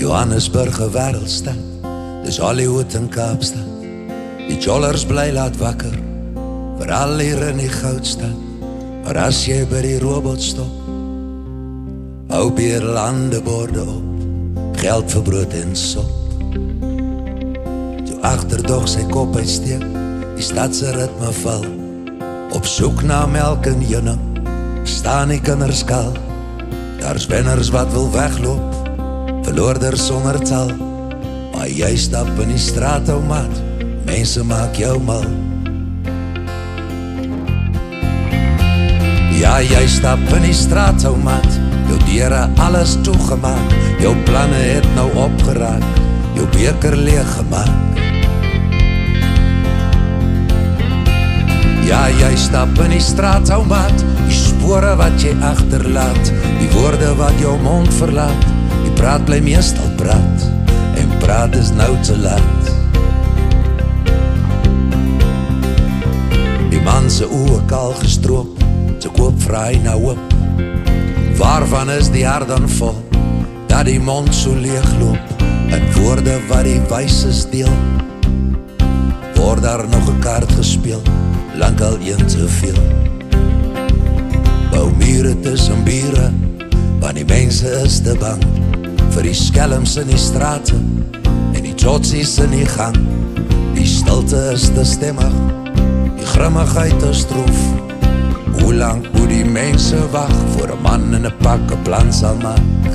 Johannesburg 'n wêreldstad, dis Hollywood en Kaapstad. Die jollers bly laat wakker, veral hier in die Goudstad. Maar as jy by die robot stop, hou weer landeborde op, geld vir brood en sop. Toe agterdog sy kop uitsteek, die stadse ritme val, op soek na melk en heuning, staan die kinders kal. Daar's wenners wat wil wegloop, verloorders sonder tal, maar jy stap in die straat, ou maat, mense maak jou mal. Ja, jy stap in die straat, ou maat, jou deure alles toegemaak, jou planne het nou opgeraak, jou beker leeggemaak. Ja, jy stap in die straat, ou maat, die spore wat jy agterlaat, die woorde wat jou mond verlaat, die praat bly meestal praat, en praat is nou te laat. Die man se oë kaal gestroop, se koop vry na hoop. Waarvan is die hart dan vol, dat die mond so leegloop, en woorde wat die wyses deel, word daar nog 'n kaart gespeel, lang al een te veel. Bou mure tussen bure, want die mense is te bang, vir die skelms in die strate, en die trotsies in die gang. Die stilte is te stemmig, die grimmigheid is stroef. Hoe lang moet die mense wag, voor 'n man in 'n pak 'n plan sal maak?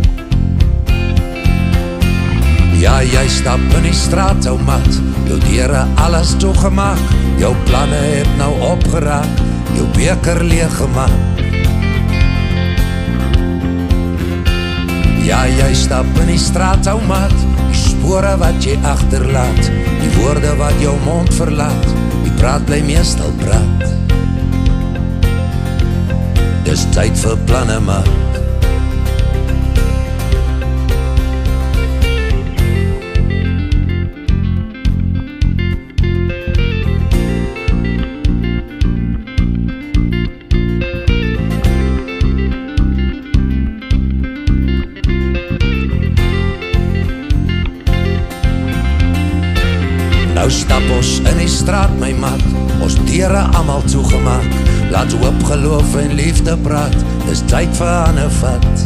Ja, jy stap in die straat, ou maat, jou deure alles toegemaak, jou planne het nou opgeraak, jou beker leeggemaak. Ja, jy stap in die straat, ou maat, die spore wat jy agterlaat, die woorde wat jou mond verlaat, die praat bly meestal praat. Dis tyd vir planne maak. Nou stap ons in die straat, my maat, ons deure almal toegemaak, laat hoop, geloof en liefde praat, dis tyd vir ander vat.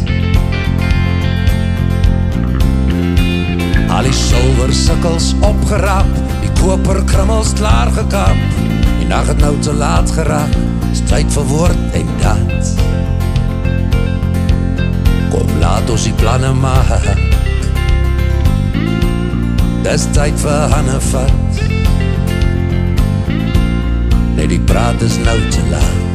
Al die silwer sikkels opgeraap, die koper krummels klaar gekaap, die nag het nou te laat geraak, dis tyd vir woord en daad. Kom, laat ons die planne maak, dis tyd vir ander vat. Nee, die praat is nou te laat.